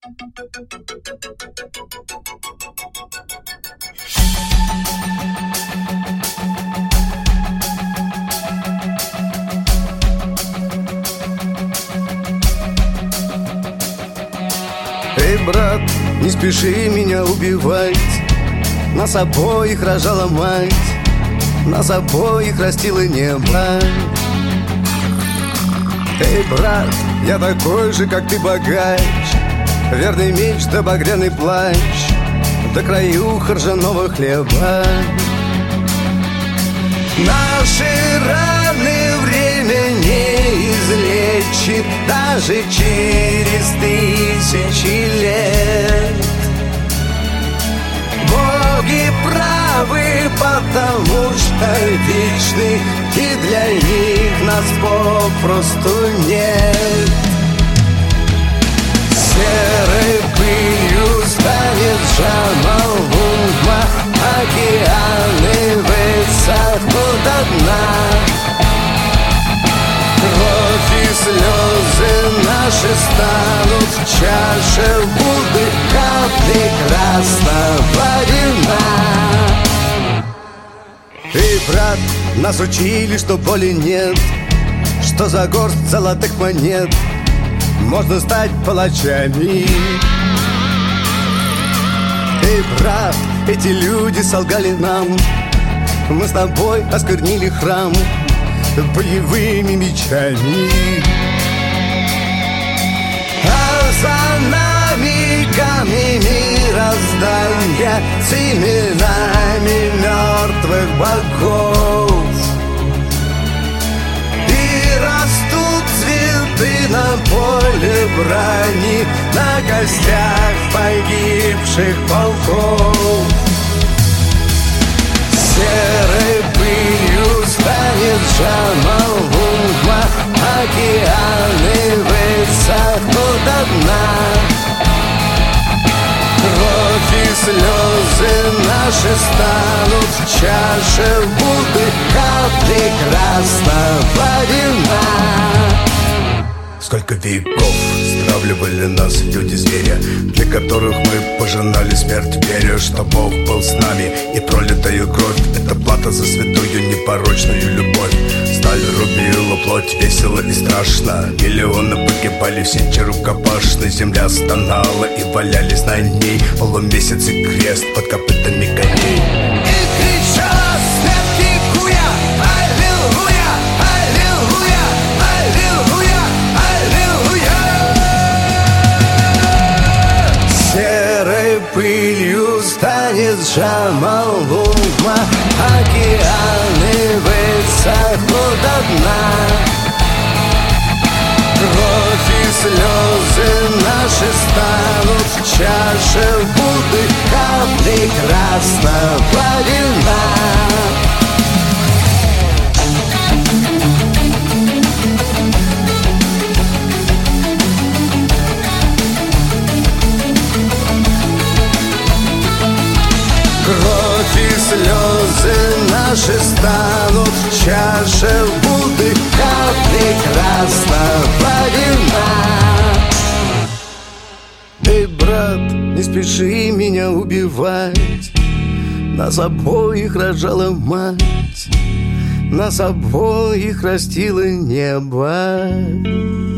Эй, брат, не спеши меня убивать. Нас обоих рожала мать, нас обоих растило небо. Эй, брат, я такой же, как ты, богач, верный меч да багряный плащ, да краюха ржаного хлеба. Наши раны время не излечит даже через 1000 лет. Боги правы, потому что вечны, и для них нас попросту нет. Серой пылью станет Джамал-Ума, океаны высохнут до дна. Кровь и слезы наши станут в чаше Будды, капли красного вина. Эй, брат, нас учили, что боли нет, что за горсть золотых монет можно стать палачами. Эй, брат, эти люди солгали нам, мы с тобой осквернили храм боевыми мечами. А за нами камни мироздания с именами мертвых богов. И растут цветы на поле брани, на костях погибших полков. Серой пылью станет Джамал-Ума, океаны высохнут до дна. Кровь и слезы наши станут в чаше Будды, капли красного вина. Сколько веков стравливали нас люди-зверя, для которых мы пожинали смерть, веря, что Бог был с нами. И пролитая кровь — это плата за святую непорочную любовь. Сталь рубила плоть весело и страшно, миллионы погибали, все рукопашно. Земля стонала и валялись на ней полумесяц и крест под копытами коней. И кричала смерть ликуя: аллилуйя, аллилуйя, аллилуйя, аллилуйя. Серой пылью станет Джамал-Ума, океаны высохнут до дна. Кровь и слезы наши станут в чаше Будды, капли красного вина. Кровь и слезы наши станут в чаше Будды, капли красного вина. Эй, брат, не спеши меня убивать. Нас обоих рожала мать, нас обоих растило небо.